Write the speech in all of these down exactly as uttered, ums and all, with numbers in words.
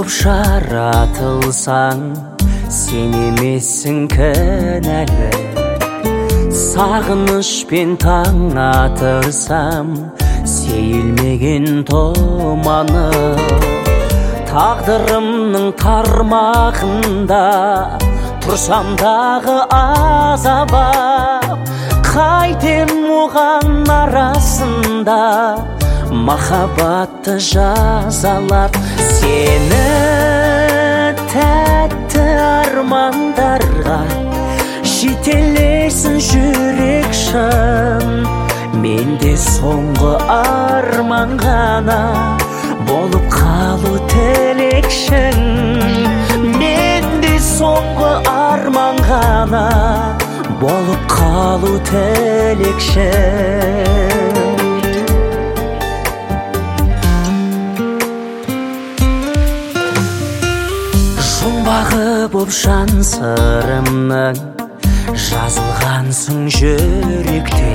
боп жаратылсаң, сен емессің кінәлі. Сағынышпен таң атырсам, сейілмеген тұманы. Тағдырымның тармағында тұрсам дағы азабап, қайтем оған арасында махаббатты жазалап. Сені тәтті армандарға жетелесін жүрек шын. Менде соңғы арман ғана болып қалу тілекшің. Менде соңғы арман ғана болып қалу тілекшің. Жұмбағы боп жан сырымның жазылғансың жүректе.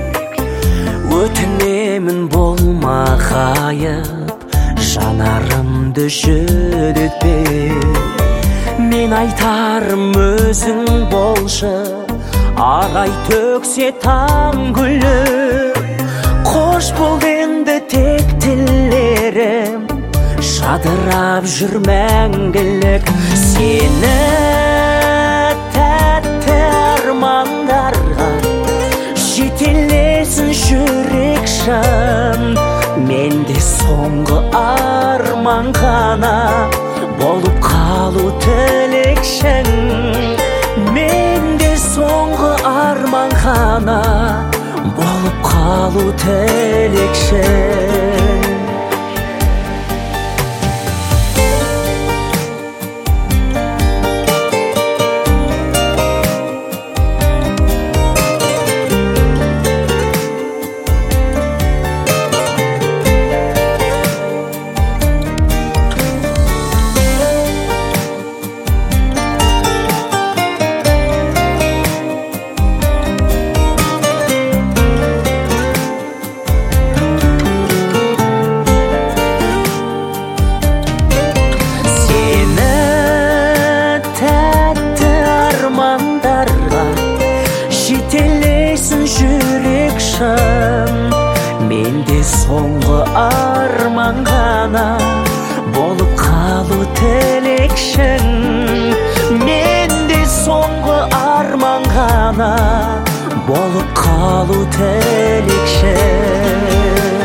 Өтінемін болма ғайып, жанарымды жүдетпе. Мен айтарым өзің болшы, ағай төксе таң гүлі. Қош бол енді тек тілерім, жадырап жүр мәңгілік. Сені тәтті армандарға жетелесін жүрек шын. Менде соңғы арман ғана болып қалу тілекшің. Менде соңғы арман ғана болып қалу тілекшің. Жетелесін жүрек шын. Менде соңғы арман ғана болып қалу тілекшің. Менде соңғы арман ғана болып қалу тілекшің.